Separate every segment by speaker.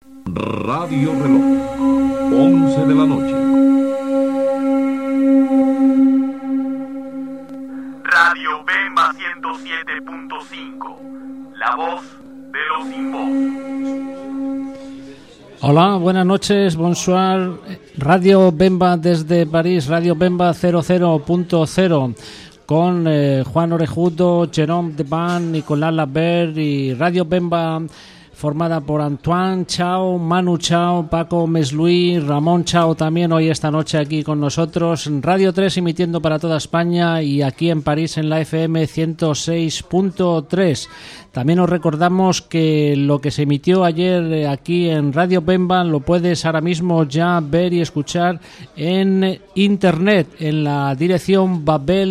Speaker 1: Radio Reloj, 11 de la noche.
Speaker 2: Radio Bemba 107.5, la voz de los sin voz.
Speaker 3: Hola, buenas noches, bonsoir. Radio Bemba desde París, Radio Bemba 00.0 con Juan Orejudo, Jérôme Deban, Nicolás Labert y Radio Bemba formada por Antoine Chao, Manu Chao, Paco Mesluí, Ramón Chao también hoy esta noche aquí con nosotros. Radio 3 emitiendo para toda España y aquí en París en la FM 106.3. También os recordamos que lo que se emitió ayer aquí en Radio Bemba lo puedes ahora mismo ya ver y escuchar en internet en la dirección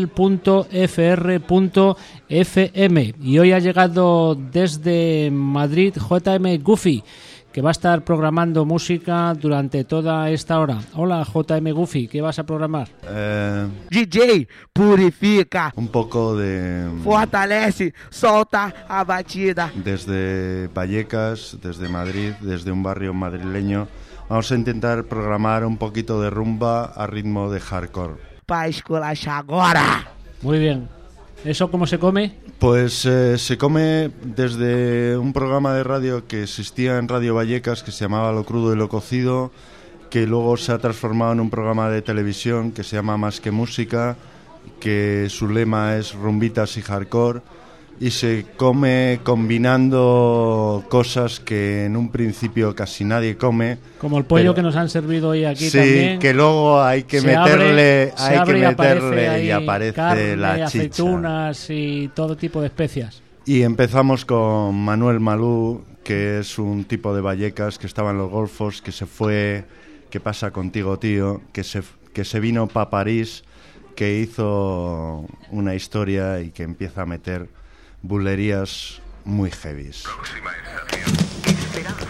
Speaker 3: babel.fr.fm. Y hoy ha llegado desde Madrid JM Goofy, que va a estar programando música durante toda esta hora. Hola JM Goofy, ¿qué vas a programar?
Speaker 4: DJ, purifica.
Speaker 5: Un poco de...
Speaker 4: Fortalece, solta a batida.
Speaker 5: Desde Vallecas, desde Madrid, desde un barrio madrileño, vamos a intentar programar un poquito de rumba a ritmo de hardcore.
Speaker 4: Pa' esculachar agora.
Speaker 3: Muy bien. ¿Eso cómo se come?
Speaker 5: Pues se come desde un programa de radio que existía en Radio Vallecas que se llamaba Lo Crudo y Lo Cocido, que luego se ha transformado en un programa de televisión que se llama Más que Música, que su lema es rumbitas y hardcore, y se come combinando cosas que en un principio casi nadie come. Como el pollo que nos han servido hoy aquí también. Sí, que luego hay que meterle y aparece
Speaker 3: carne,
Speaker 5: la chicha.
Speaker 3: Aceitunas y todo tipo de especias.
Speaker 5: Y empezamos con Manuel Malú, que es un tipo de Vallecas que estaba en los Golfos, que se fue, ¿qué pasa contigo, tío? Que se vino para París, que hizo una historia y que empieza a meter bulerías muy heavies.
Speaker 2: Próxima estación, Esperanza.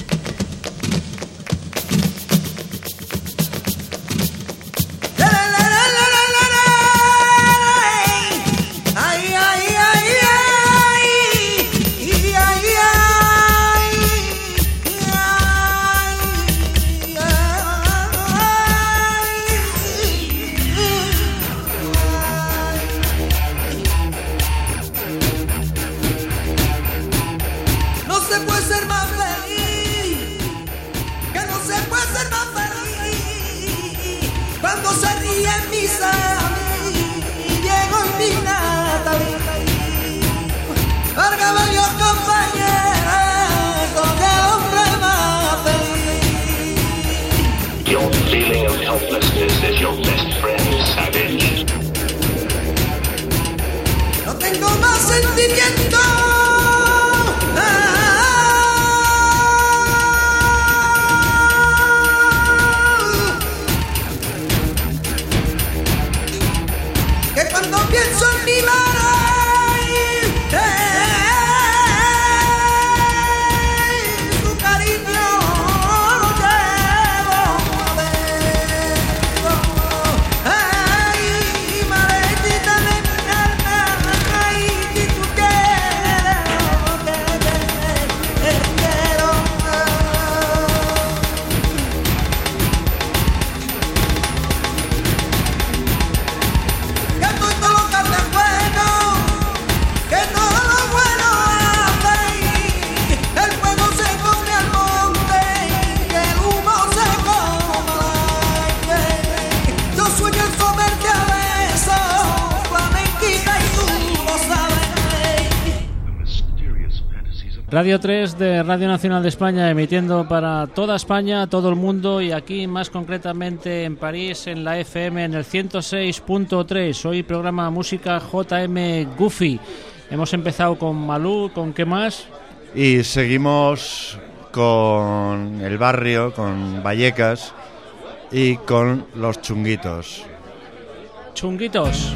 Speaker 6: No tengo más sentimiento. Que cuando pienso en mi madre, su cariño lo llevo adentro. Ay, maletita de mi alma, ay, si tú quieres, que te quiero. Que estoy todo lo que hace bueno, que todo lo bueno hace. El fuego se come al monte y el humo se come al aire. Yo sueño en comerte a besos, flamenquita, y tú lo sabes.
Speaker 3: Radio 3 de Radio Nacional de España, emitiendo para toda España, todo el mundo, y aquí más concretamente en París en la FM en el 106.3. Hoy programa música JM Goofy. Hemos empezado con Malú, ¿con qué más?
Speaker 5: Y seguimos con el barrio, con Vallecas y con los Chunguitos.
Speaker 3: Chunguitos.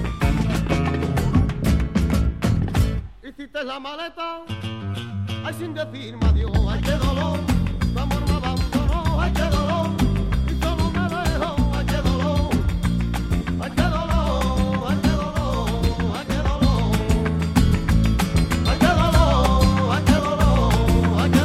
Speaker 6: Hiciste la maleta, ay sin
Speaker 7: decirme adiós. Ay, qué dolor, tu amor me abandonó. Ay, qué dolor, y solo me dejó. Ay, qué dolor, ay, qué dolor, ay, qué dolor, ay, qué dolor. Ay, qué dolor, ay, qué dolor, ay, qué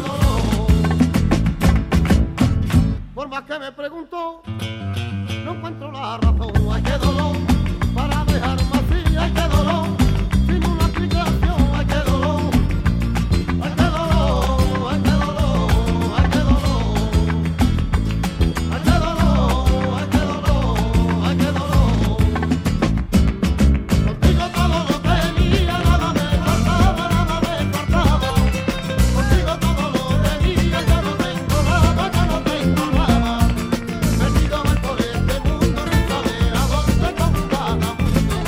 Speaker 7: dolor. Por más que me preguntó, no encuentro la razón. Ay, qué dolor, para dejarme así. Ay, qué dolor, sin una explicación. Ay, qué dolor, ay, qué dolor, ay, qué dolor, ay, qué dolor. Ay, qué dolor, ay, qué dolor, ay, qué dolor. Contigo todo lo tenía, nada me faltaba, nada me faltaba. Contigo todo lo tenía, ya no tengo nada, ya no tengo nada. Perdido más por este mundo, sin saber a dónde con cada mundo.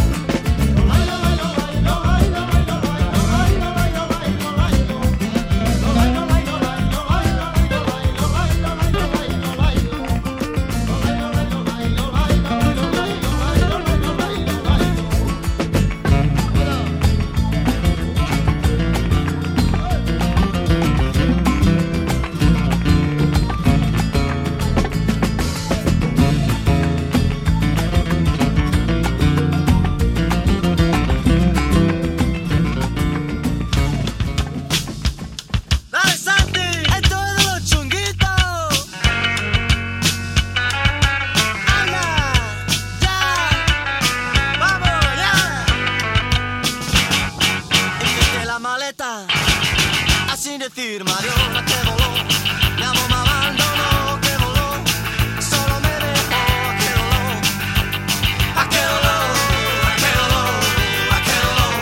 Speaker 6: Dale, Santi, esto es de los chunguitos. Anda, ya, vamos, ya. Hiciste la maleta, así decirme adiós. Qué dolor, mi amor me abandonó. Qué dolor, solo me dejó. Qué dolor, qué dolor, qué dolor, qué dolor.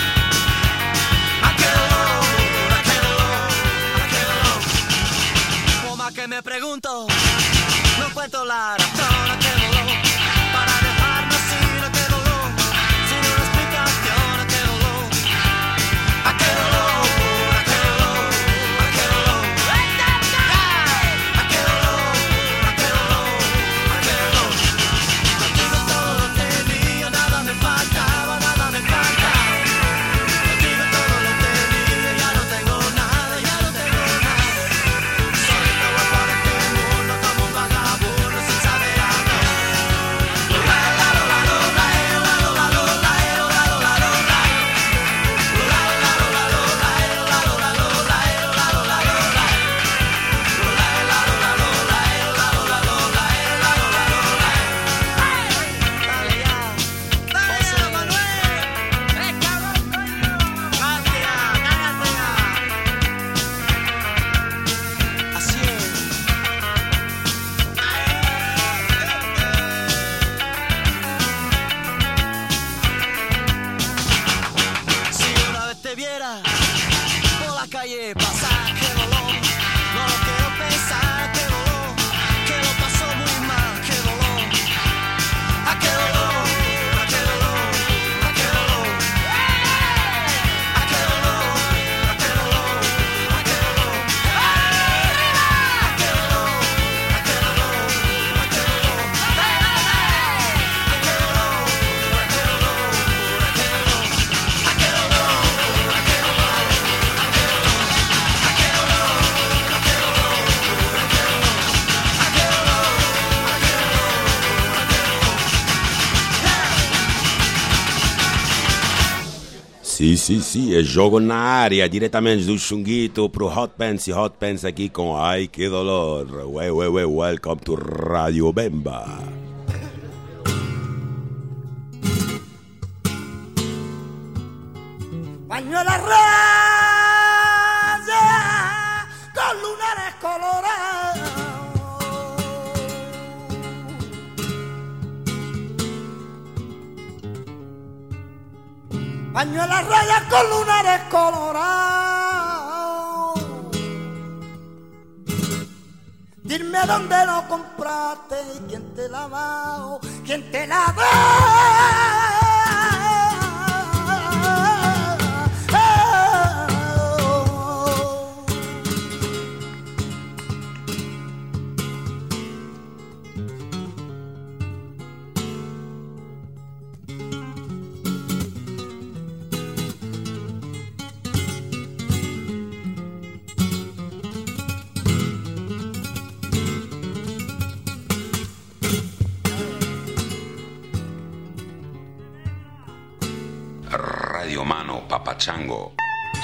Speaker 6: Qué dolor, qué dolor, qué dolor. Por más que me pregunto, no encuentro la razón. Qué dolor, para dejarme así. Qué dolor, sin una explicación. Qué dolor, qué dolor, qué dolor, qué dolor. Qué dolor, qué dolor, qué dolor. Contigo todo lo tenía, nada me faltaba, nada me faltaba. Contigo todo lo tenía, ya no tengo nada, ya no tengo nada. Solito voy por este mundo como un vagabundo sin saber a dónde. Dale ya, Manuel, cabrón, coño. Cállate ya, cállate ya. Así es. Si una vez te viera por la calle pasar, qué dolor, no lo quiero pensar, qué dolor, que lo pasó muy mal, qué dolor, qué dolor, qué dolor, qué dolor, qué dolor, qué dolor, qué dolor, arriba, qué dolor, qué dolor, qué dolor,
Speaker 8: Sì, é jogo na área, diretamente do Chunguito pro Hot Pants, e Hot Pants aqui com Ai Que Dolor. Welcome to Radio Bemba.
Speaker 7: Pañuelas rayas con lunares colorados. Pañuelas rayas con lunares colorados. Dime dónde lo compraste y quién te la ha dado, quién te la ha dado.
Speaker 8: Papachango.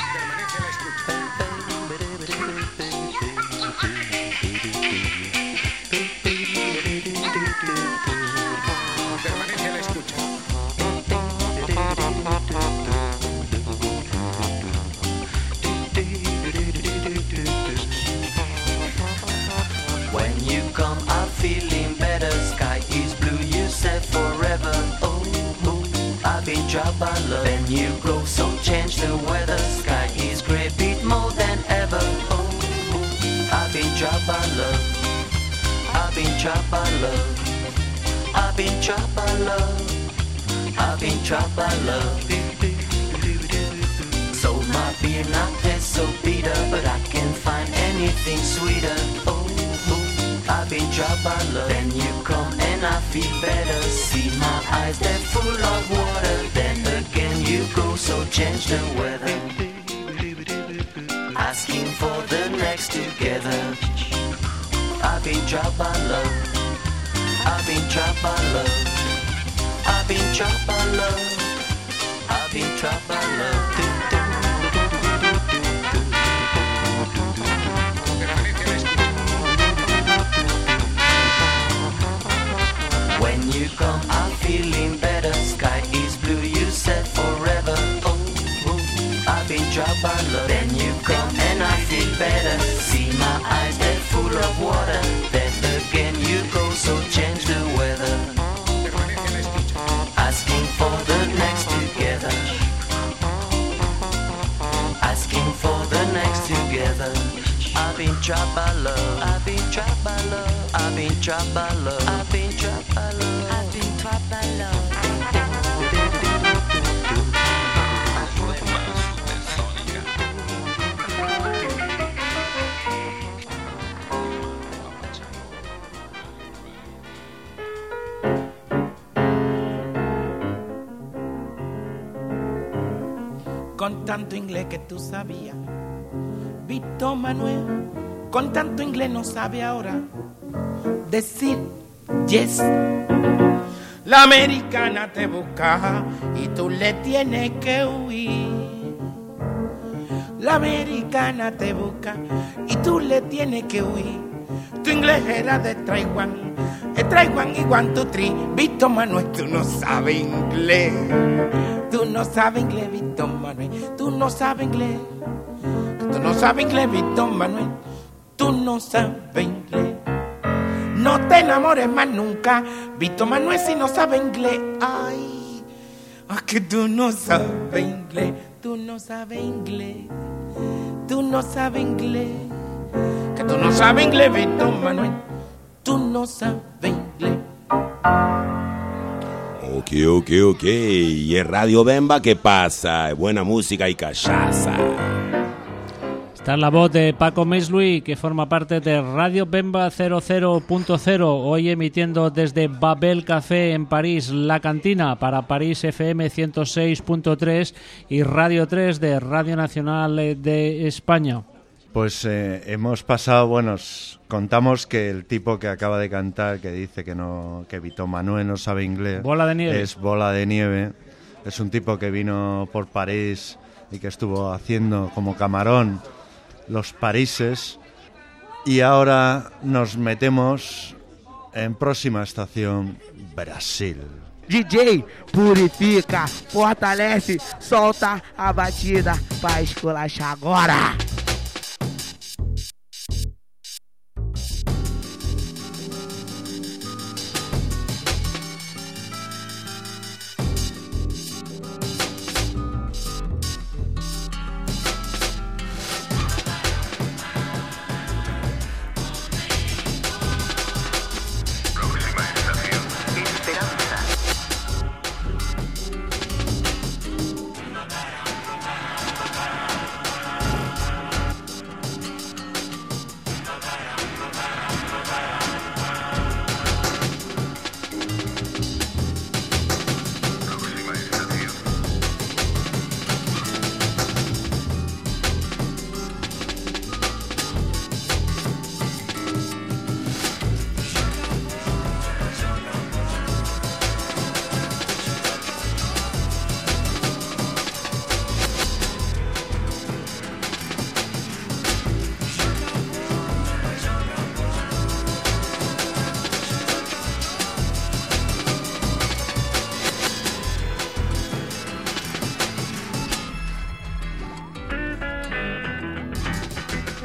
Speaker 9: When you come, I'm feeling better. Sky is blue, you said forever. Oh, oh, I've been dropped by love. Then you go, so change the weather. Sky is grey, beat more than ever. Oh, oh, I've been dropped by love. I've been dropped by love. I've been dropped by love. I've been dropped by love. So my beer not taste so bitter, but I can't find anything sweeter. Oh, I've been dropped by love. Then you come and I feel better. See my eyes, they're full of water. Then again you go, so change the weather. Asking for the next together. I've been dropped by love. I've been dropped by love. I've been dropped by love. I've been dropped by love. When you come, I'm feeling better. Sky is blue, you said forever. Oh, oh, I've been dropped by love. Then you come and I feel better. See my eyes, they're full of water. Then again you go, so change the weather. Asking for the next together. Asking for the next together. I've been trapped by love. I've been trapped by love. I've been trapped by love. I've been trapped by love. I've been trapped by love.
Speaker 10: Con tanto inglés que tú sabías, Víctor Manuel, con tanto inglés no sabe ahora decir yes. La americana te busca y tú le tienes que huir. La americana te busca y tú le tienes que huir. Tu inglés era de Taiwán, Taiwán y 1, 2, 3. Víctor Manuel, tú no sabes inglés. Tú no sabes inglés, Víctor Manuel. Tú no sabes inglés. Tú no sabes inglés, Víctor Manuel. Tú no sabes inglés. No te enamores más nunca, Víctor Manuel, si no sabes inglés. Ay, que tú no sabes inglés. Tú no sabes inglés. Tú no sabes inglés. Que tú no sabes inglés, Víctor Manuel. Tú no sabes inglés.
Speaker 8: Ok. Y en Radio Bemba, ¿qué pasa? Buena música y cachaza.
Speaker 3: Esta es la voz de Paco Meslui, que forma parte de Radio Bemba 00.0, hoy emitiendo desde Babel Café en París, La Cantina, para París FM 106.3 y Radio 3 de Radio Nacional de España.
Speaker 5: Pues hemos pasado, bueno, contamos que el tipo que acaba de cantar, que dice que Víctor Manuel no sabe inglés,
Speaker 3: Bola de Nieve.
Speaker 5: Es Bola de Nieve. Es un tipo que vino por París y que estuvo haciendo como camarón los Parises. Y ahora nos metemos en próxima estación, Brasil.
Speaker 4: DJ purifica, fortalece, solta a batida pra esculachar agora.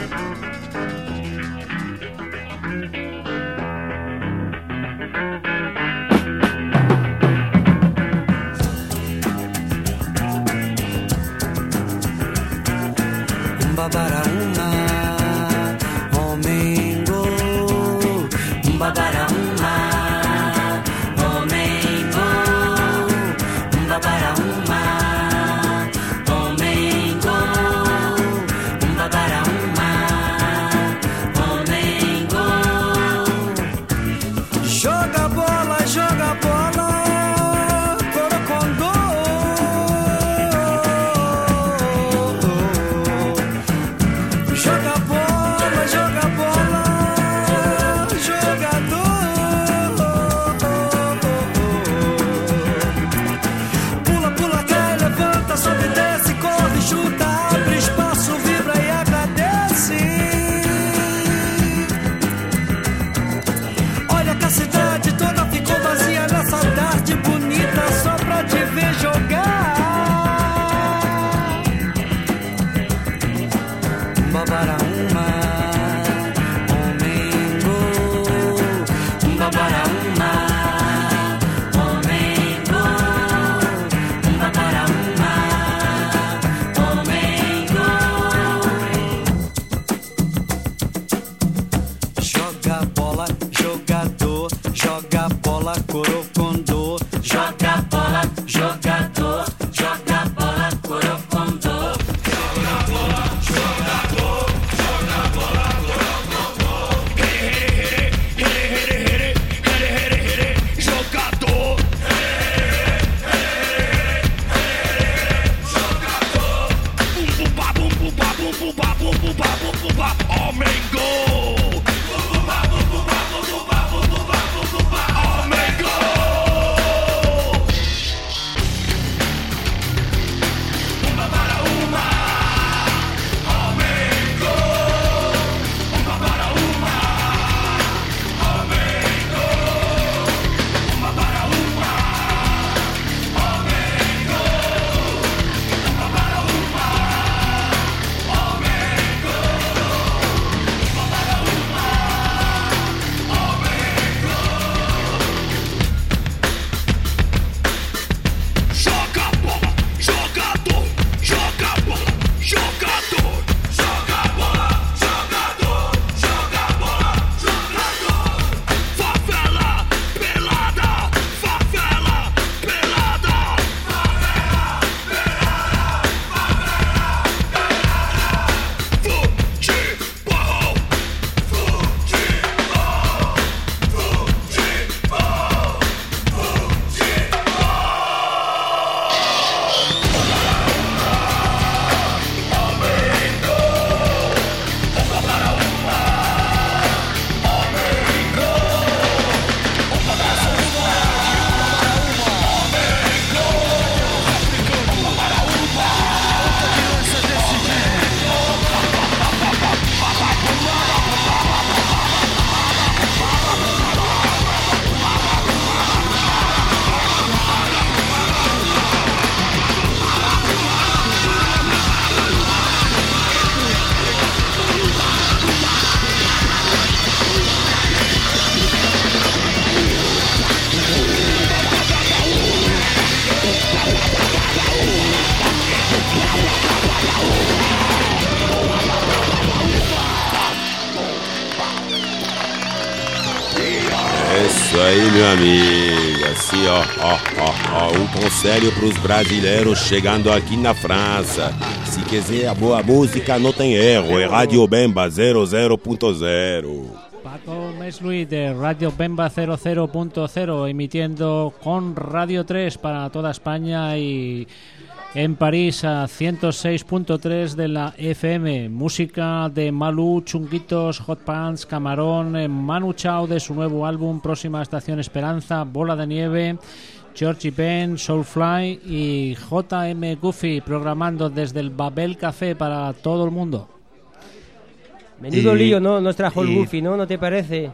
Speaker 8: Isso aí, meu amigo. Assim, um conselho pros brasileiros chegando aqui na França. Se quiser a boa música, não tem erro. É Radio Bemba 00.0.
Speaker 3: Paco Mesluí de Radio Bemba 00.0, emitiendo con Radio 3 para toda España y en París a 106.3 de la FM. Música de Malú, Chunguitos, Hot Pants, Camarón, Manu Chao de su nuevo álbum Próxima Estación Esperanza, Bola de Nieve, Georgie Ben, Soulfly y JM Goofy programando desde el Babel Café para todo el mundo.
Speaker 11: Menudo lío, ¿no? Nos trajo el Goofy, ¿no? ¿No te parece?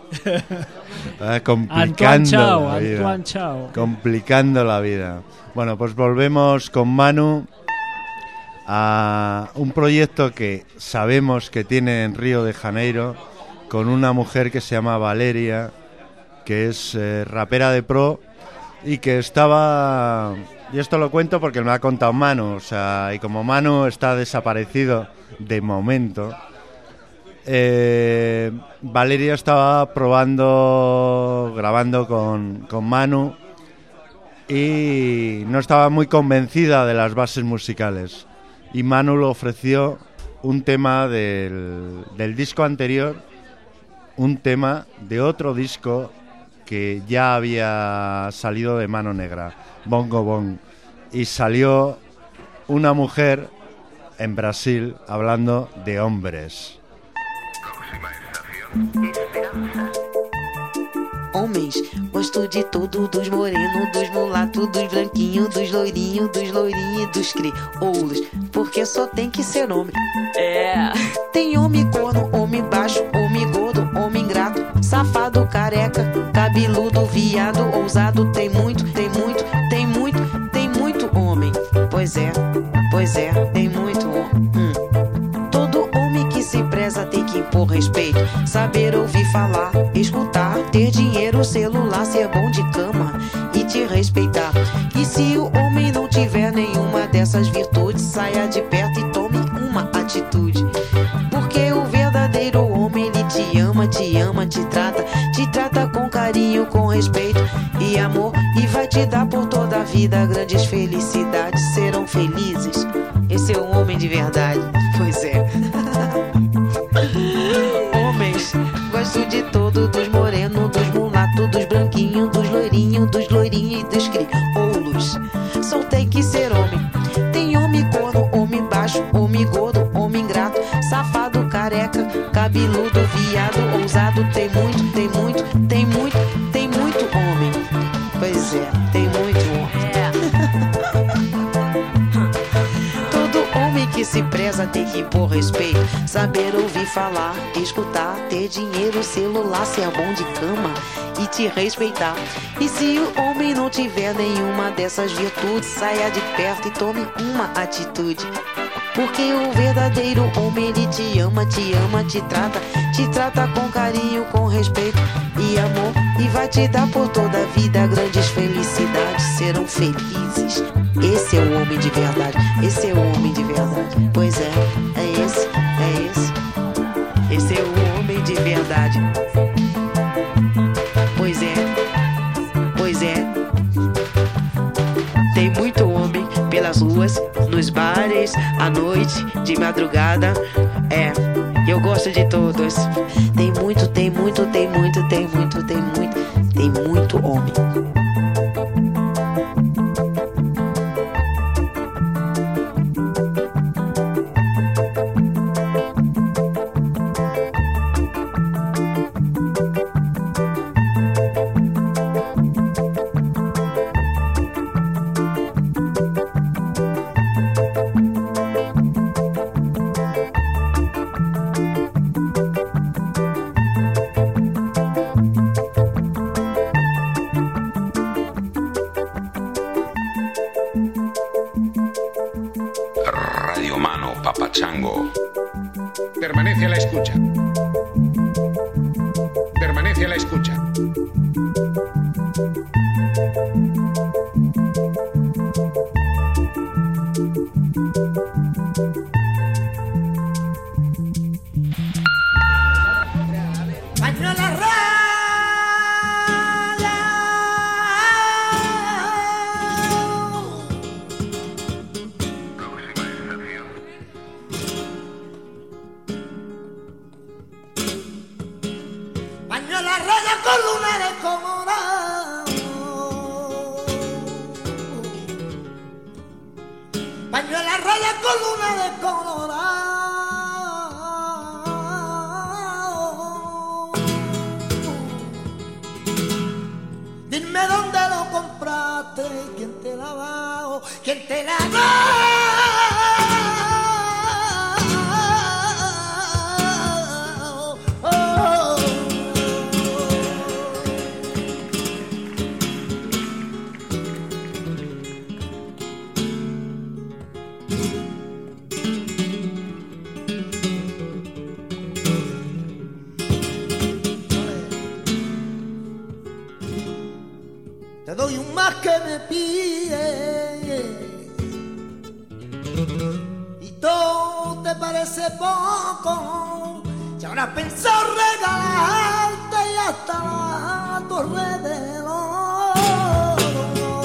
Speaker 5: Antoine Chao. Complicando la vida. Bueno, pues volvemos con Manu a un proyecto que sabemos que tiene en Río de Janeiro con una mujer que se llama Valeria, que es rapera de pro y que estaba... Y esto lo cuento porque me lo ha contado Manu, o sea, y como Manu está desaparecido de momento, Valeria estaba grabando con Manu y no estaba muy convencida de las bases musicales. Y Manu le ofreció un tema del disco anterior, un tema de otro disco que ya había salido de Mano Negra, Bongo Bong, y salió una mujer en Brasil hablando de hombres.
Speaker 12: Homens, gosto de tudo, dos morenos, dos mulatos, dos branquinhos, dos loirinhos e dos crioulos, porque só tem que ser homem. É. Tem homem corno, homem baixo, homem gordo, homem ingrato, safado, careca, cabeludo, viado, ousado, tem muito homem. Pois é, tem muito homem. Todo homem que se preza tem que impor respeito, saber ouvir falar, escutar, ter dinheiro, celular, ser bom de cama e te respeitar. E se o homem não tiver nenhuma dessas virtudes, saia de perto e tome uma atitude. Porque o verdadeiro homem, ele te ama, te trata com carinho, com respeito e amor, e vai te dar por toda a vida grandes felicidades, serão felizes. Esse é um homem de verdade, pois é. Homens, gosto de todo, dos morenos, dos mulatos, dos branquinhos, dos loirinhos e dos crioulos. Só tem que ser homem. Tem homem corno, homem baixo, homem gordo, homem ingrato, safado, careca, cabeludo, viado, ousado, tem muito homem. Pois é, tem muito homem. Todo homem que se preza tem que impor respeito, saber ouvir falar, escutar, ter dinheiro, celular, ser bom de cama e te respeitar. E se o homem não tiver nenhuma dessas virtudes, saia de perto e tome uma atitude. Porque o verdadeiro homem, ele te ama, te trata com carinho, com respeito e amor, e vai te dar por toda a vida grandes felicidades, serão felizes. Esse é o homem de verdade, esse é o homem de verdade. Pois é, esse. Esse é o homem de verdade. Pois é. Tem muito homem pelas ruas, nos bares, à noite, de madrugada. É, eu gosto de todos. Tem muito homem.
Speaker 13: Radio Mano Papachango.
Speaker 14: Permanece a la escucha. Permanece a la escucha.
Speaker 6: Pañuela raya con lunares colorados. Pañuela raya con lunares colorados. Dime dónde lo compraste, quién te la bajó, quién te la dio. te doy un más que me pides. Y todo te parece poco, si ahora has pensado regalarte y hasta la torre de oro.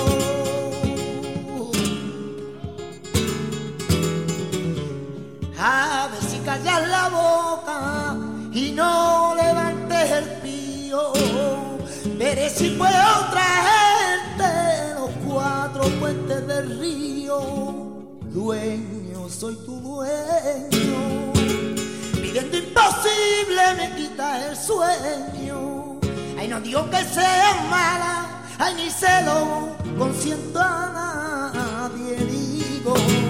Speaker 6: A ver si callas la boca y no levantes el pío. Veré si puedo traerte los 4 puentes del río. Dueño, soy tu dueño. Pidiendo imposible me quita el sueño. Ay, no digo que seas mala, ay, ni se lo consiento a nadie, digo.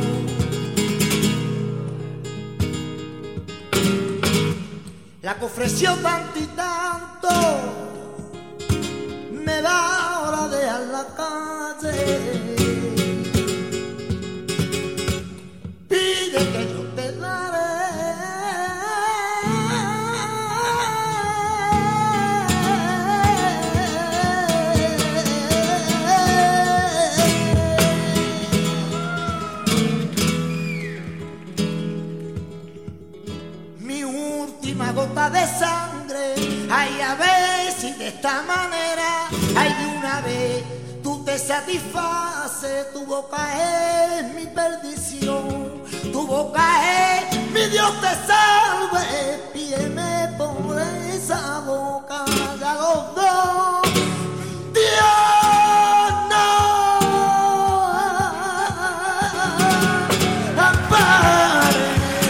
Speaker 6: La que ofreció tanto y tanto, me va ahora a dejar la calle. Pide que yo te daré. Mi última gota de sangre, ay, a ver si de esta manera, ay, de una vez tú te satisfaces. Tu boca es mi perdición, tu boca es mi Dios te salve. Pídeme por esa boca, ya los dos, Dios no ampare.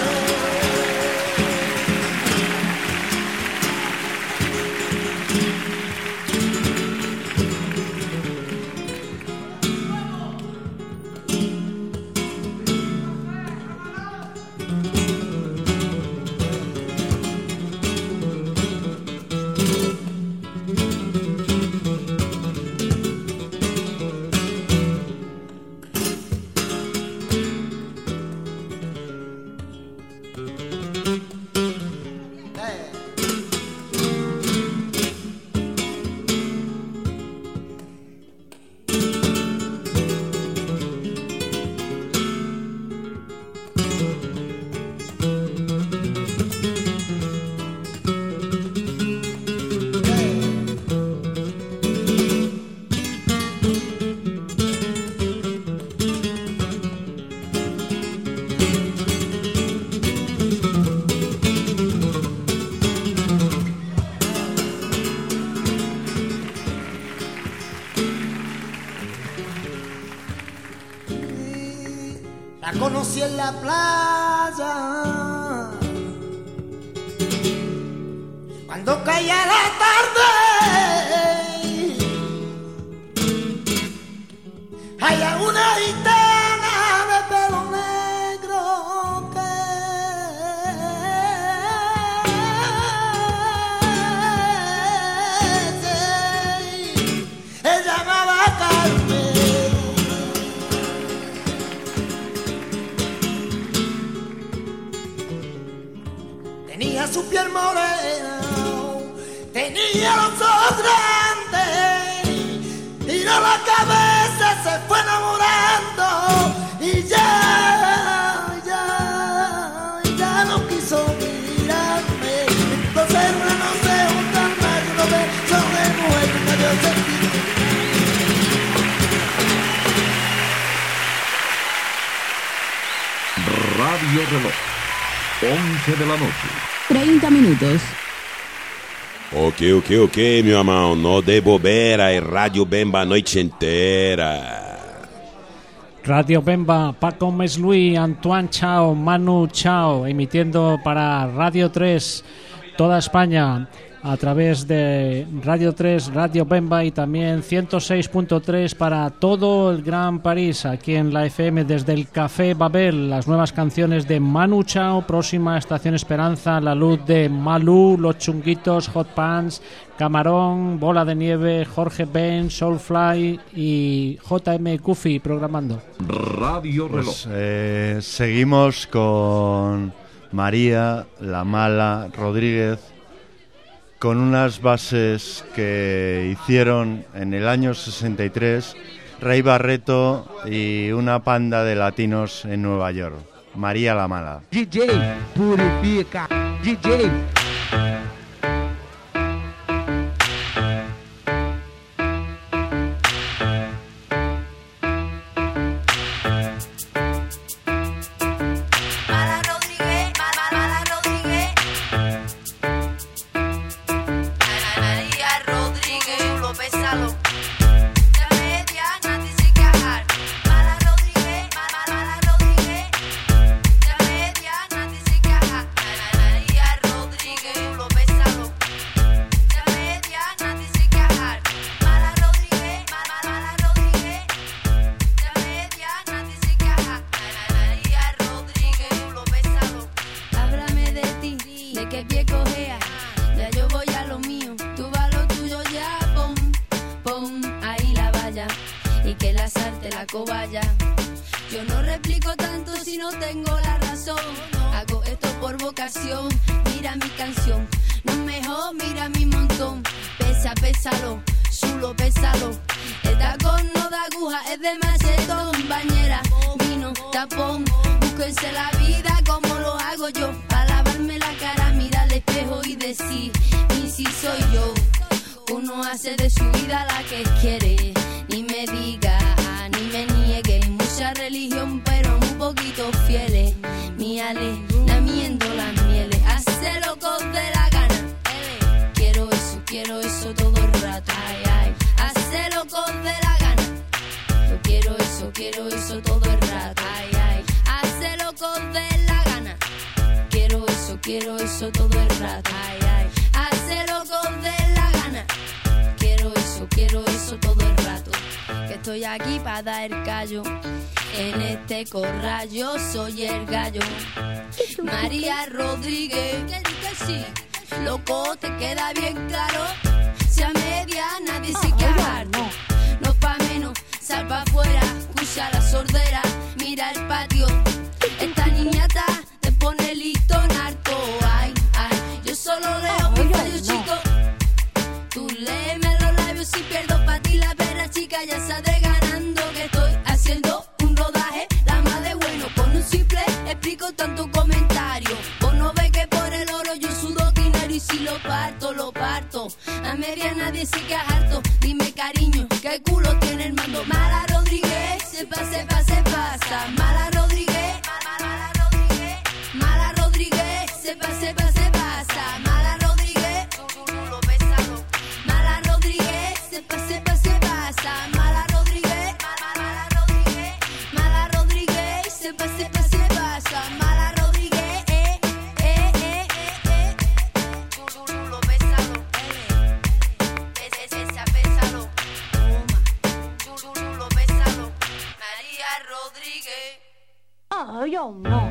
Speaker 6: La conocí en la playa, cuando caía la tarde. Hay una gitana de pelo negro que se llamaba Carmen. Tenía su piel morena, tenía los ojos grandes, y no la cabeza se fue enamorando, y ya no quiso mirarme. Entonces una noche juntarme y unos besos de mujer me dio sentido.
Speaker 1: Radio Reloj, 11 de la noche.
Speaker 15: 30 minutos.
Speaker 8: Ok, meu irmão. No de bobeira, é Rádio Bemba a noite inteira.
Speaker 3: Radio Bemba, Paco Mesluí, Antoine Chao, Manu Chao, emitiendo para Radio 3, toda España, a través de Radio 3, Radio Bemba, y también 106.3 para todo el Gran París, aquí en la FM, desde el Café Babel, las nuevas canciones de Manu Chao, próxima Estación Esperanza, La Luz de Malú, Los Chunguitos, Hot Pants, Camarón, Bola de Nieve, Jorge Ben, Soulfly y JM Cufi programando.
Speaker 1: Radio Reloj.
Speaker 5: Pues, seguimos con María, La Mala, Rodríguez con unas bases que hicieron en el año 63 Rey Barreto y una panda de latinos en Nueva York, María la Mala.
Speaker 4: DJ Purifica, DJ.
Speaker 15: Yo soy el gallo, María Rodríguez, que sí, loco, te queda bien claro. Si a media nadie se queja, no pa' menos, sal pa' afuera, escucha la sordera, mira el patio. Esta niñata te pone listón harto, ay, ay, yo solo leo mi fallo chico. Tú léeme los labios y pierdo pa' ti la perra chica, ya saldré ganando que estoy haciendo un rodaje. Explico tanto comentario. Vos no ves que por el oro yo sudo dinero y si lo parto. A media nadie se queda harto. Dime cariño, ¿qué culo tiene el mando? Mala Rodríguez, se pasa. Mala Rodríguez, Mala Rodríguez, se pasa. Mala Rodríguez, lo pesado. Mala Rodríguez, se pasa. Mala Rodríguez, Mala Rodríguez, se pasa. Mala Rodríguez, lo pesado, pésalo, lo pesado, María Rodríguez.
Speaker 16: Ay, oh no.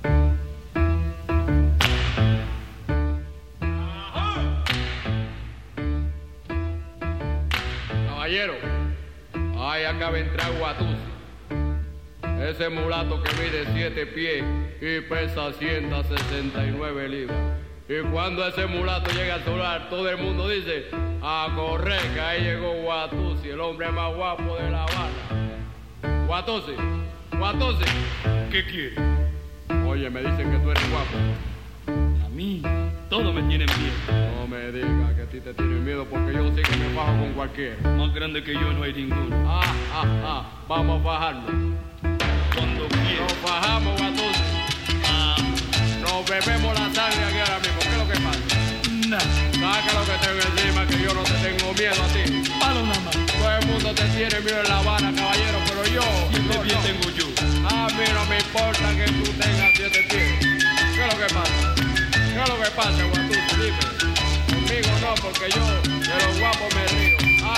Speaker 17: Caballero, ahí acaba de entrar Guatusi. Ese mulato que mide 7 pies y pesa 169 libras. Y cuando ese mulato llega al solar, todo el mundo dice, a correr, que ahí llegó Guatusi, el hombre más guapo de La Habana. Guatusi, ¿qué quieres? Oye, me dicen que tú eres guapo.
Speaker 18: A mí, todo me tiene miedo.
Speaker 17: No me digas que a ti te tienen miedo porque yo sí que me bajo con cualquiera.
Speaker 18: Más grande que yo no hay ninguno.
Speaker 17: Vamos a bajarnos.
Speaker 18: Cuando quieras.
Speaker 17: Nos bajamos, Guatusi. Nos bebemos la sangre aquí ahora mismo. ¿Qué es lo que pasa?
Speaker 18: Nada.
Speaker 17: Saca lo que tengo encima, que yo no te tengo miedo a ti.
Speaker 18: Palo nada más.
Speaker 17: Todo el mundo te tiene miedo en La Habana, caballero, pero yo...
Speaker 18: Siete pies tengo yo.
Speaker 17: A mí no me importa que tú tengas 7 pies. ¿Qué es lo que pasa? ¿Qué es lo que pasa, Guatusi? Dime. Conmigo no, porque yo de los guapos me río.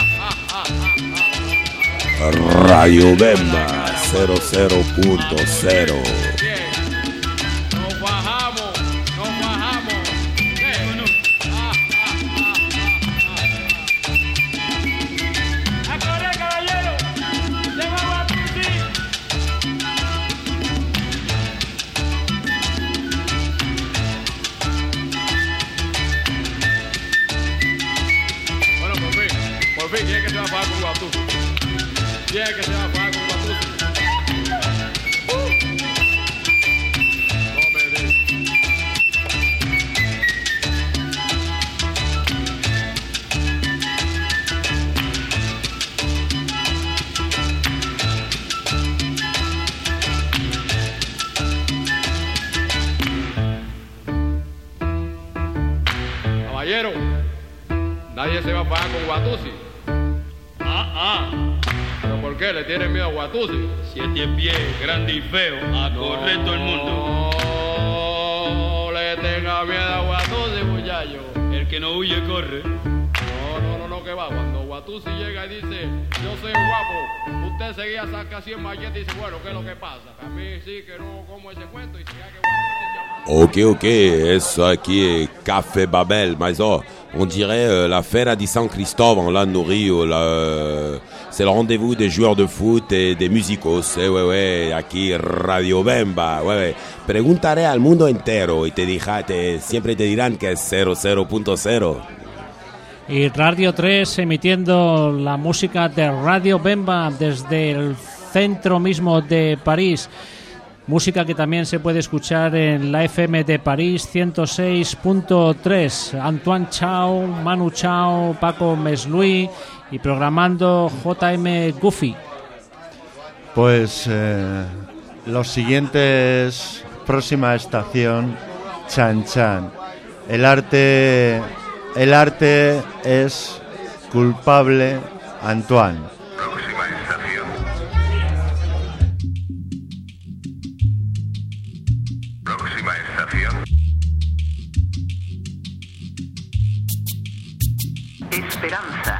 Speaker 8: Radio Bemba 00.0.
Speaker 17: Nos bajamos. ¡A correr, caballero! ¡Llegó Guatusi! fin, ¿quién es que se va a fajar con Guatusi? ¿Quién es que se va a fajar con Guatusi? No me digas. Caballero, nadie se va a fajar con Guatusi. ¿Pero por qué? ¿Le tienen miedo a Guatusi?
Speaker 18: 7 pies, grande y feo, a correr todo el mundo.
Speaker 17: No le tenga miedo a Guatusi, muchacho.
Speaker 18: El que no huye, corre.
Speaker 17: No, que va. Cuando Guatusi llega y dice, yo soy guapo, usted seguía saca 100 malletas y dice, bueno, ¿qué es lo que pasa? A mí sí que no como ese cuento y si hay que
Speaker 8: Ok, isso aqui é Café Babel, mas ó, on dirait la Feira de São Cristóvão lá no Rio, c'est le rendez-vous des joueurs de foot et des musicos, ouais, aquí Radio Bemba, ouais. Preguntaré al mundo entero y siempre te dirán que es 00.0.
Speaker 3: Y Radio 3 emitiendo la música de Radio Bemba desde el centro mismo de París. Música que también se puede escuchar en la FM de París 106.3. Antoine Chao, Manu Chao, Paco Mesluí y programando JM Goofy.
Speaker 5: Pues los siguientes, próxima estación, Chan Chan. El arte es culpable, Antoine.
Speaker 6: Esperanza.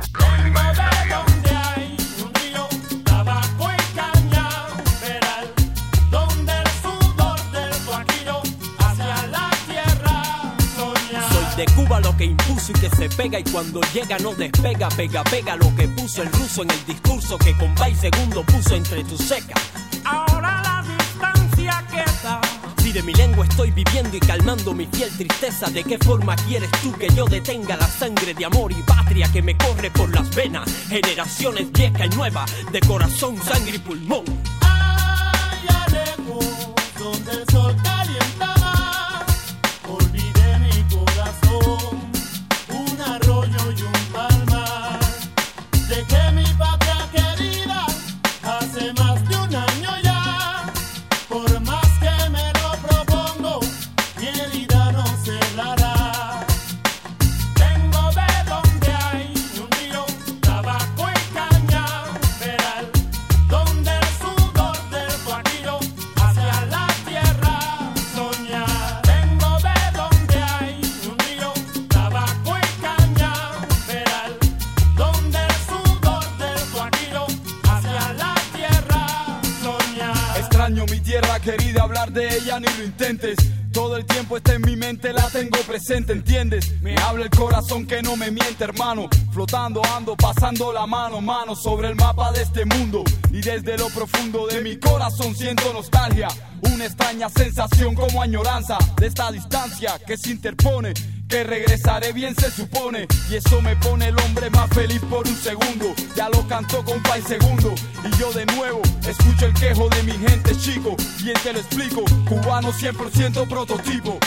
Speaker 19: De Cuba lo que impuso y que se pega y cuando llega no despega, pega lo que puso el ruso en el discurso que con y segundo puso entre tus secas. Ahora la distancia queda. Si de mi lengua estoy viviendo y calmando mi fiel tristeza, ¿de qué forma quieres tú que yo detenga la sangre de amor y patria que me corre por las venas? Generaciones vieja y nueva, de corazón, sangre y pulmón.
Speaker 6: Allá lejos, donde el sol calientaba, olvidé mi corazón, un arroyo y un palmar. Dejé mi patria querida hace más de un año ya. Por más que me lo propongo, mi herida no se la hará. Vengo de donde hay un río, tabaco y cañaveral, donde el sudor del guajiro hacia la tierra soñar. Vengo de donde hay un río, tabaco y cañaveral, donde el sudor del guajiro hacia la tierra soñar.
Speaker 20: Extraño mi tierra querida, hablar de ella ni lo intentes. Todo el tiempo está en mi mente, la tengo presente, ¿entiendes? Me habla el corazón que no me miente, hermano. Flotando ando, pasando la mano sobre el mapa de este mundo. Y desde lo profundo de mi corazón siento nostalgia, una extraña sensación como añoranza de esta distancia que se interpone. Que regresaré bien se supone, y eso me pone el hombre más feliz por un segundo. Ya lo cantó compa y segundo, y yo de nuevo escucho el quejo de mi gente, chico. Bien te lo explico, cubano 100% prototipo.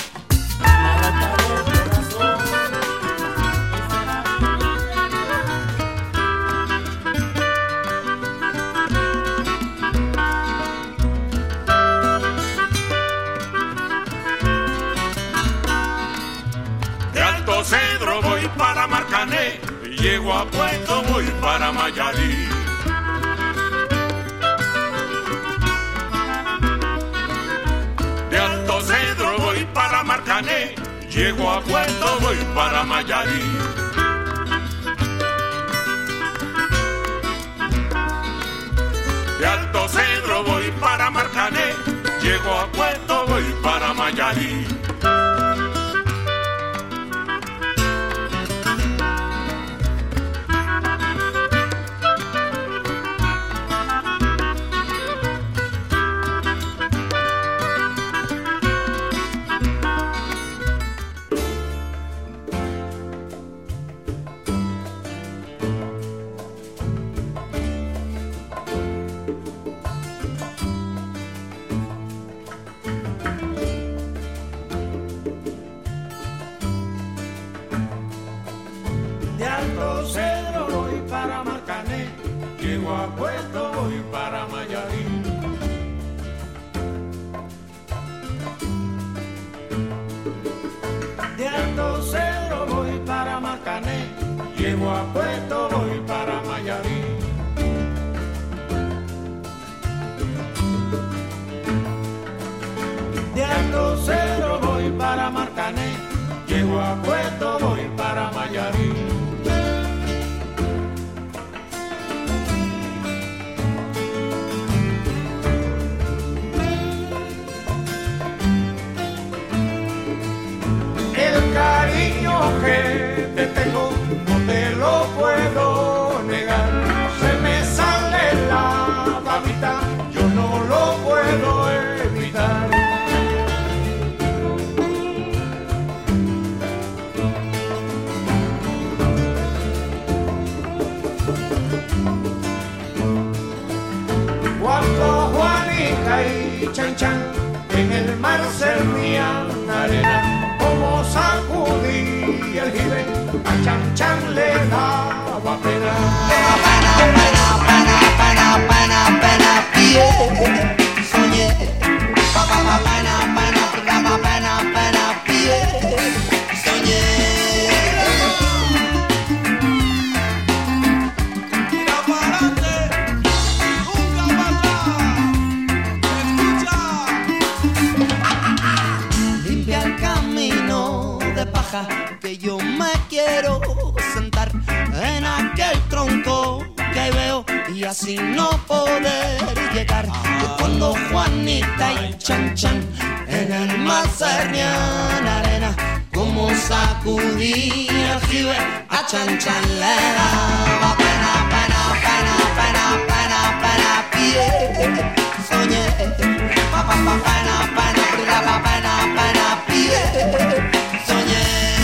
Speaker 21: Cedro voy para Marcané, y llego a Puerto voy para Mayarí. De Alto Cedro voy para Marcané, llego a Puerto voy para Mayarí. De Alto Cedro voy para Marcané, llego a Puerto voy para Mayarí. llego a Puerto, voy para Mayarí. De Alto Cedro voy para Marcané, llego a Puerto, voy para Mayarí. De Alto Cedro voy para Marcané, llego a Puerto, voy para Mayarí. El cariño que te tengo no te lo puedo negar. Se me sale la babita, yo no lo puedo evitar. Cuando Juanica y Chan Chan en el mar servían arena, como sacudí el jibe, a Chan Chan le daba pena.
Speaker 6: Pena, pena, pena, pena, pena, pena, pie, soñé. Pa, pa, pa, pena, pena, pena, pena, pena, pie, soñé. Tira para adelante, nunca para atrás. Escucha. Limpia el camino de paja que yo me quiero sentar en aquel tronco que veo y así no poder llegar. Que cuando Juanita y Chan Chan en el mar cernían arena, como sacudí el jibe, a Chan Chan le daba pena, pena, pena, pena, pena, pena, pie, soñé. Pa, pa, pa, pena, pena, pena, pena, pena, pie, soñé.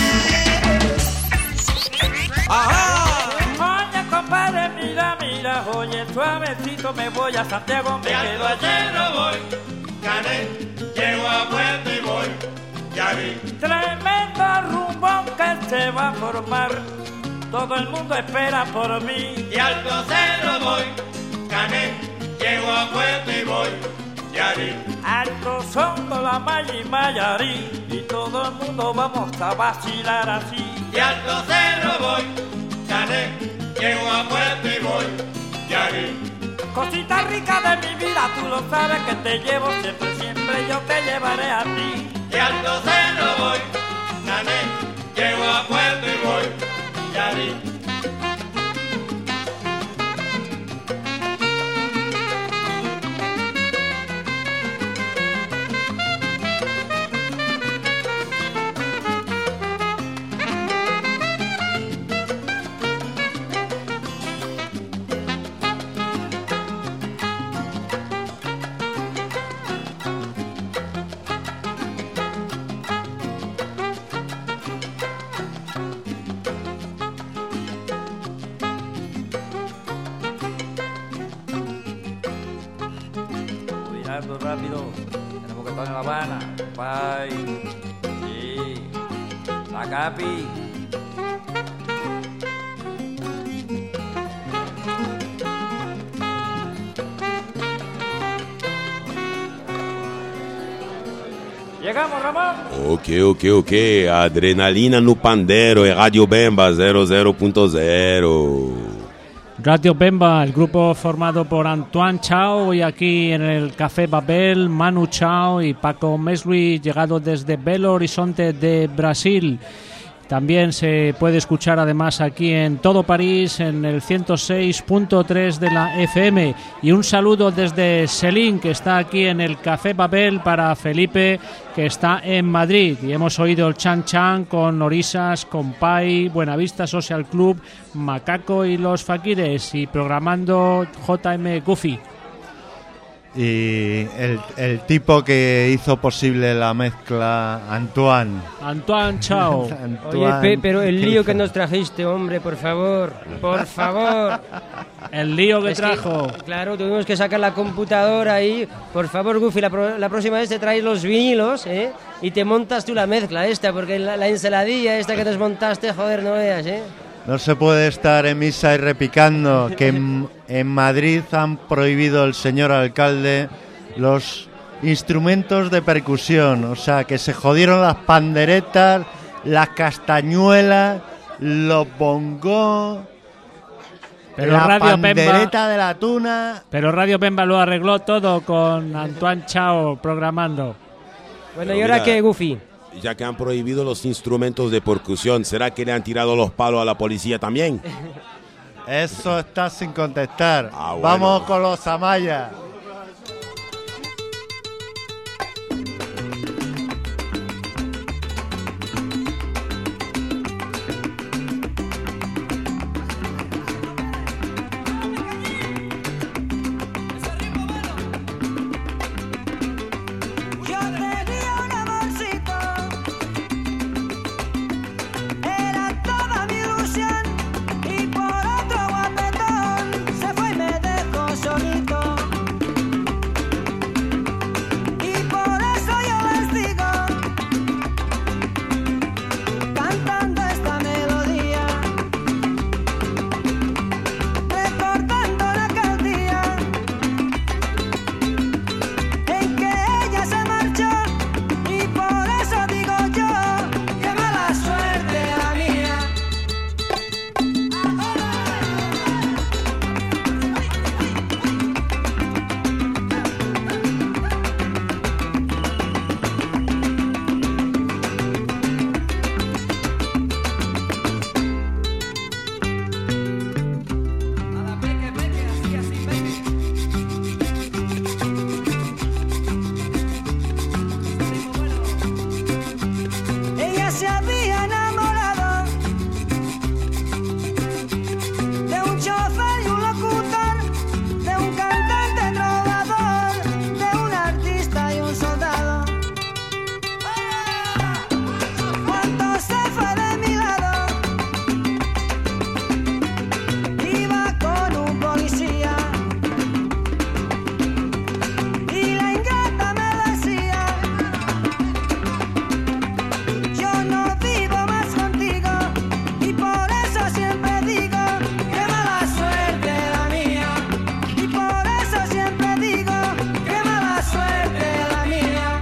Speaker 2: Oye, compadre, mira, mira, oye, suavecito me voy a Santiago, me quedo ayer.
Speaker 21: Voy, gané, llego a Puerto y voy, ya vi.
Speaker 2: Tremendo rumbón que se va a formar, todo el mundo espera por mí.
Speaker 21: De Alto Cedro voy, gané, llego a Puerto y voy, ya vi.
Speaker 2: Alto son de la Maya y Mayarí, y todo el mundo vamos a vacilar así.
Speaker 21: De Alto Cedro voy, gané, llego a Puerto y voy, ya vi.
Speaker 2: Cosita rica de mi vida, tú lo sabes que te llevo siempre, siempre yo te llevaré a ti.
Speaker 21: De Alto Cedro voy, gané, llego a Puerto y voy, ya vi.
Speaker 2: Rápido, tenemos que estar en La Habana, bye, sí, la Capi. Llegamos, Ramón.
Speaker 8: Ok. Adrenalina no Pandero e Radio Bemba 00.0.
Speaker 3: Radio Bemba, el grupo formado por Antoine Chao y aquí en el Café Babel, Manu Chao y Paco Meslui, llegado desde Belo Horizonte de Brasil. También se puede escuchar además aquí en todo París en el 106.3 de la FM. Y un saludo desde Selín, que está aquí en el Café Babel, para Felipe, que está en Madrid. Y hemos oído el Chan Chan con Orisas, Compay, Buenavista Social Club, Macaco y los Faquires, y programando JM Goofy.
Speaker 5: Y el tipo que hizo posible la mezcla, Antoine
Speaker 3: Chao.
Speaker 11: Oye, pero el lío que nos trajiste, hombre, por favor.
Speaker 3: El lío que trajo.
Speaker 11: Claro, tuvimos que sacar la computadora ahí. Por favor, Goofy, la próxima vez te traes los vinilos, y te montas tú la mezcla esta, porque la ensaladilla esta que nos montaste, joder, no veas,
Speaker 5: No se puede estar en misa y repicando que en Madrid han prohibido el señor alcalde los instrumentos de percusión. O sea, que se jodieron las panderetas, las castañuelas, los bongos,
Speaker 3: Pero
Speaker 5: la
Speaker 3: Radio
Speaker 5: pandereta
Speaker 3: Pemba,
Speaker 5: de la tuna.
Speaker 3: Pero Radio Pemba lo arregló todo con Antoine Chao programando.
Speaker 11: Bueno, ¿y ahora qué, Goofy?
Speaker 8: Ya que han prohibido los instrumentos de percusión, ¿será que le han tirado los palos a la policía también?
Speaker 5: Eso está sin contestar.
Speaker 8: Bueno.
Speaker 5: Vamos con los Amaya.
Speaker 6: Yo tenía un amorcito, era toda mi ilusión, y por otro guapetón se fue y me dejó solito. Y por eso yo les digo, cantando esta melodía, recordando aquel día en que ella se marchó, y por eso digo yo, que mala suerte la mía. Ella se había enamorado de un chofer y un locutor, de un cantante trovador, de un artista y un soldado. Cuando se fue de mi lado, iba con un policía, y la ingrata me decía: yo no vivo más contigo, y por eso siempre digo, que mala suerte la mía. Y por eso siempre digo, que mala suerte la mía.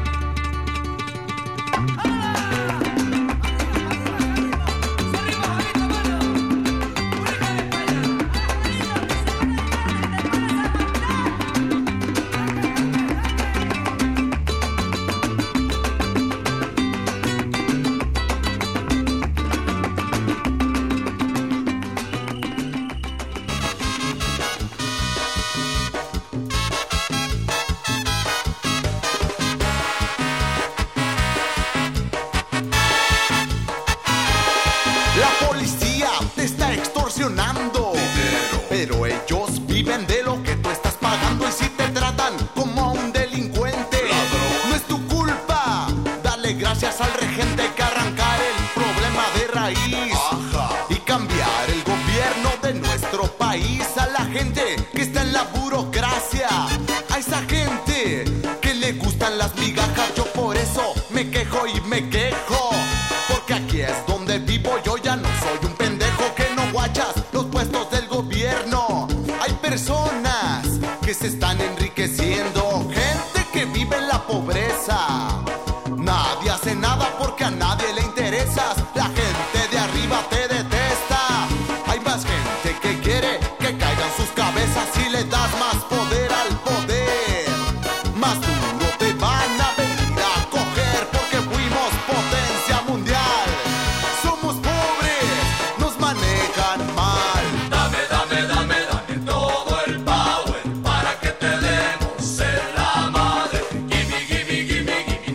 Speaker 7: La policía te está extorsionando, pero ellos viven de lo que tú estás pagando. Y si te tratan como a un delincuente, no es tu culpa. Dale gracias al regente que arrancar el problema de raíz y cambiar el gobierno de nuestro país. A la gente que está en la burocracia, a esa gente que le gustan las migajas, yo por eso me quejo y me quejo. Porque aquí es donde vivo, yo ya no soy un pendejo que no guachas los puestos del gobierno. Hay personas que se están enriqueciendo, gente que vive en la pobreza. Nadie hace nada porque a nadie le interesas. La gente de arriba te detesta. Hay más gente que quiere que caigan sus cabezas y le das más poder al poder. Más duro te van a venir a coger porque fuimos potencia mundial. Somos pobres, nos manejan mal.
Speaker 21: Dame, dame, dame, dame todo el power para que te demos en la madre. Gimme, gimme, gimme, gimme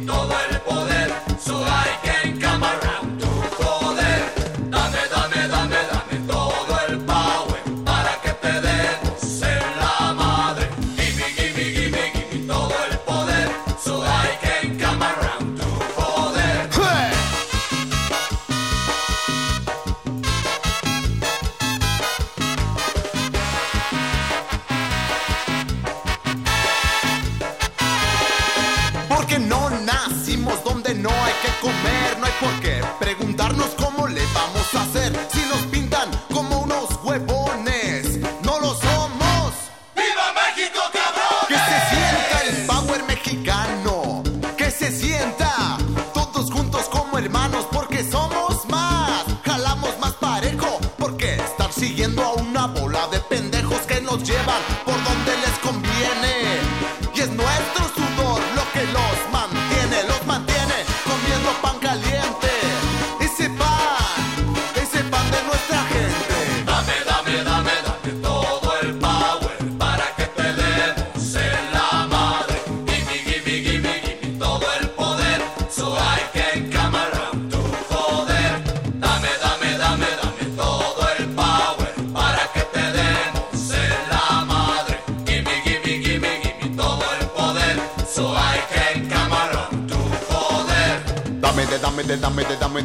Speaker 7: parejo. ¿Por qué estar siguiendo a una bola de pendejos que nos llevan por donde les conviene? Y es nuestro sudor lo que los mantiene comiendo pan caliente. Ese pan de nuestra gente.
Speaker 21: Dame todo el power para que te demos en la madre. Gimme todo el poder, so I can come around to joder. Dame todo el power para que te demos en la madre. Gimme todo el poder, so I can come around to joder.
Speaker 7: Dame el poder. Dame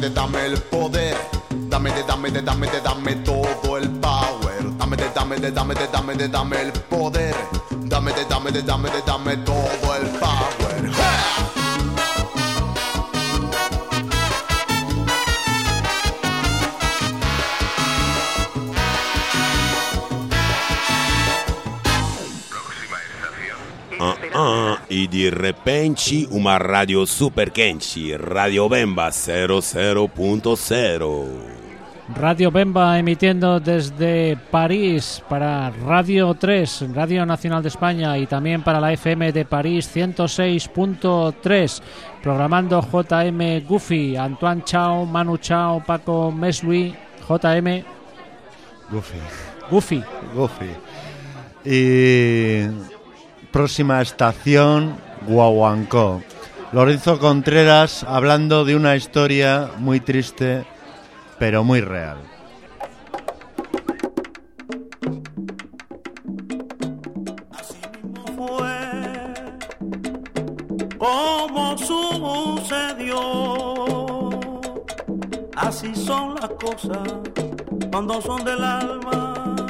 Speaker 7: todo el power. Dame el poder. Dame todo el power. ¡Ja!
Speaker 8: E di repente uma rádio super quente, Radio Bemba 00.0.
Speaker 3: Radio Bemba emitiendo desde París para Radio 3, Radio Nacional de España, y también para la FM de París 106.3, programando JM Goofy, Antoine Chao, Manu Chao, Paco Meslui, JM Goofy.
Speaker 5: Y próxima estación, Guaguancó. Lorenzo Contreras hablando de una historia muy triste, pero muy real.
Speaker 9: Como sucedió, así son las cosas cuando son del alma.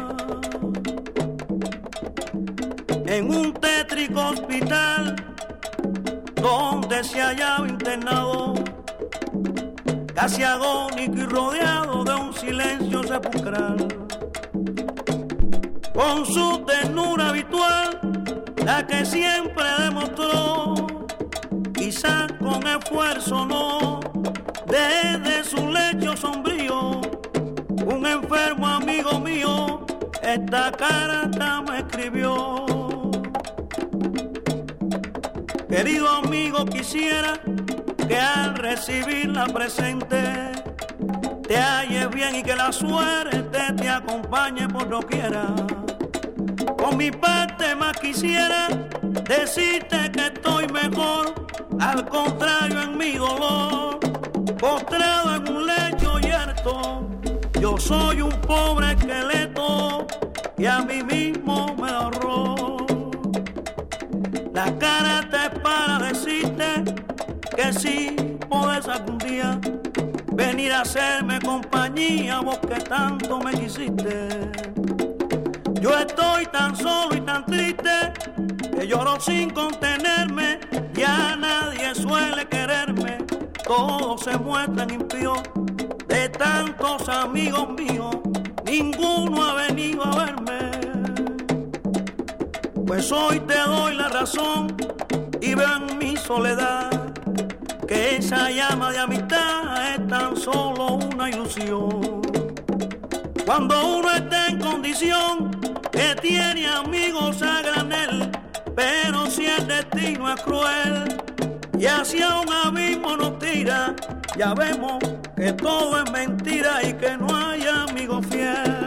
Speaker 9: En un tétrico hospital donde se hallaba internado, casi agónico y rodeado de un silencio sepulcral, con su ternura habitual, la que siempre demostró, quizás con esfuerzo no, desde su lecho sombrío, un enfermo amigo mío esta carta me escribió. Querido amigo, quisiera que al recibir la presente te halles bien y que la suerte te acompañe por doquiera. Por mi parte más quisiera decirte que estoy mejor, al contrario en mi dolor, postrado en un lecho yerto, yo soy un pobre esqueleto y a mí mismo me da horror. La carta es para decirte que si podés algún día venir a hacerme compañía, vos que tanto me quisiste. Yo estoy tan solo y tan triste que lloro sin contenerme, ya nadie suele quererme, todos se muestran impíos. De tantos amigos míos, ninguno ha venido a verme. Pues hoy te doy la razón y veo en mi soledad que esa llama de amistad es tan solo una ilusión. Cuando uno está en condición que tiene amigos a granel, pero si el destino es cruel y hacia un abismo nos tira, ya vemos que todo es mentira y que no hay amigo fiel.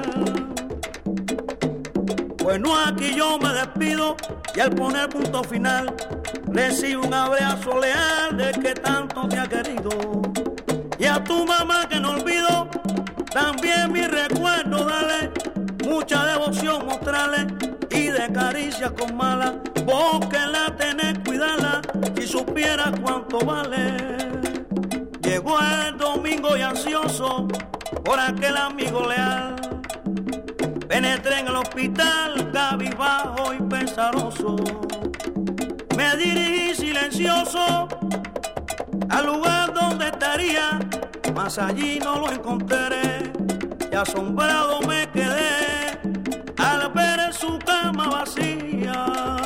Speaker 9: Bueno, aquí yo me despido y al poner punto final recibo un abrazo leal del que tanto te ha querido. Y a tu mamá que no olvido, también mi recuerdo dale, mucha devoción mostrarle y de caricias con mala, vos que la tenés cuidarla, si supieras cuánto vale. Llegó el domingo y ansioso por aquel amigo leal, penetré en el hospital cabizbajo y pesaroso, me dirigí silencioso al lugar donde estaría, mas allí no lo encontré y asombrado me quedé al ver su cama vacía.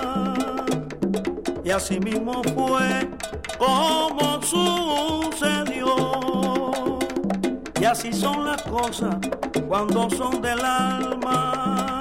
Speaker 9: Y así mismo fue como sucedió, y así son las cosas cuando son del alma.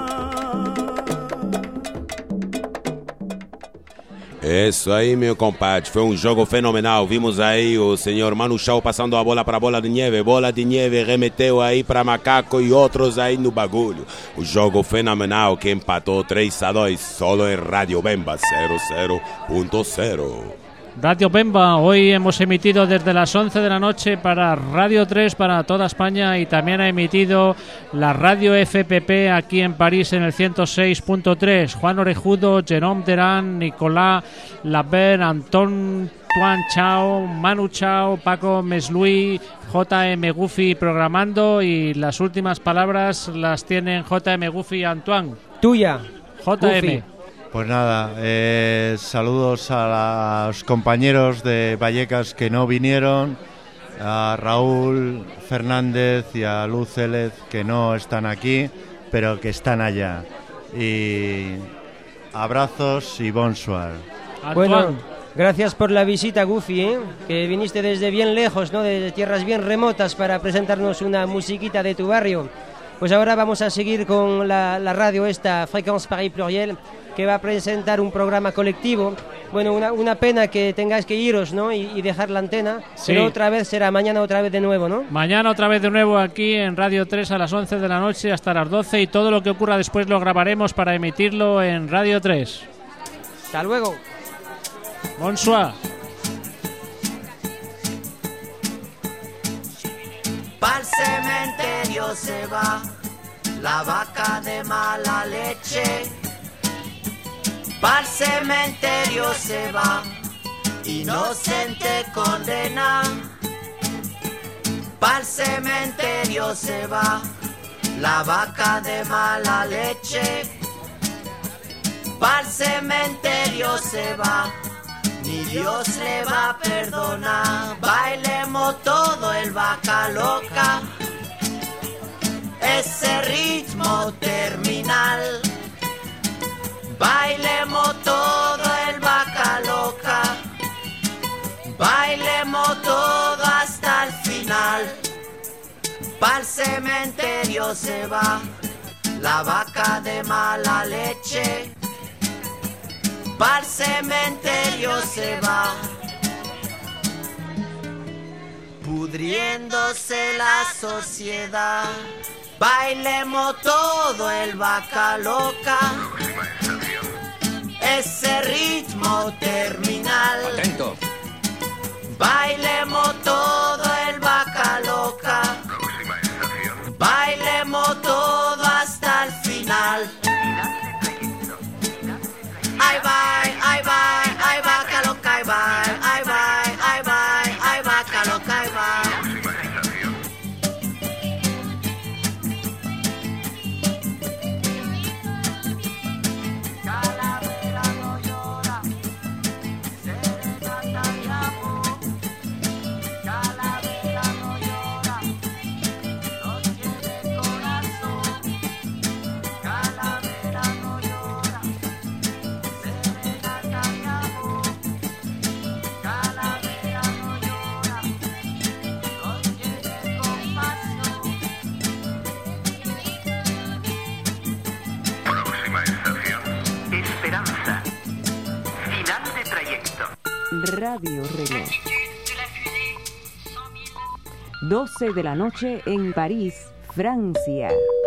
Speaker 8: Isso aí, meu compadre, foi um jogo fenomenal. Vimos aí o senhor Manu Chao passando a bola para Bola de Neve remeteu aí para Macaco e outros aí no bagulho. O jogo fenomenal que empatou 3-2 solo en Radio Bemba 00.0.
Speaker 3: Radio Bemba, hoy hemos emitido desde las 11 de la noche para Radio 3 para toda España y también ha emitido la Radio FPP aquí en París en el 106.3. Juan Orejudo, Jérôme Deran, Nicolás Labert, Antón Tuan Chao, Manu Chao, Paco Mesluí, JM Gufi programando y las últimas palabras las tienen JM Gufi y Antoine.
Speaker 11: Tuya,
Speaker 3: JM.
Speaker 11: Gufi.
Speaker 5: Pues nada, saludos a los compañeros de Vallecas que no vinieron, a Raúl Fernández y a Luz Élez que no están aquí, pero que están allá. Y abrazos y bonsoir.
Speaker 11: Bueno, gracias por la visita, Gufi, que viniste desde bien lejos, ¿no? De tierras bien remotas para presentarnos una musiquita de tu barrio. Pues ahora vamos a seguir con la radio esta, Fréquence Paris Pluriel, que va a presentar un programa colectivo. Bueno, una pena que tengáis que iros, ¿no? Y dejar la antena, sí. Pero otra vez será mañana otra vez de nuevo, ¿no?
Speaker 3: Mañana otra vez de nuevo aquí en Radio 3 a las 11 de la noche hasta las 12 y todo lo que ocurra después lo grabaremos para emitirlo en Radio 3.
Speaker 11: Hasta luego.
Speaker 3: Bonsoir.
Speaker 6: Pa'l cementerio se va la vaca de mala leche. Pa'l cementerio se va, inocente condena. Pa'l cementerio se va la vaca de mala leche. Pa'l cementerio se va, ni Dios le va a perdonar. Bailemos todo el vaca loca, ese ritmo terminal. Bailemos todo el vaca loca, bailemos todo hasta el final. Pa'l cementerio se va la vaca de mala leche. Pa'l cementerio se va, pudriéndose la sociedad. Bailemos todo el vaca loca, ese ritmo terminal.
Speaker 2: Atento.
Speaker 6: Bailemos todo el vaca loca, bailemos todo hasta el final. Ay va, ay va, ay vaca loca, ay va, ay va, ay va, ay vaca loca, ay va.
Speaker 10: Radio Reloj. 12 de la noche en París, Francia.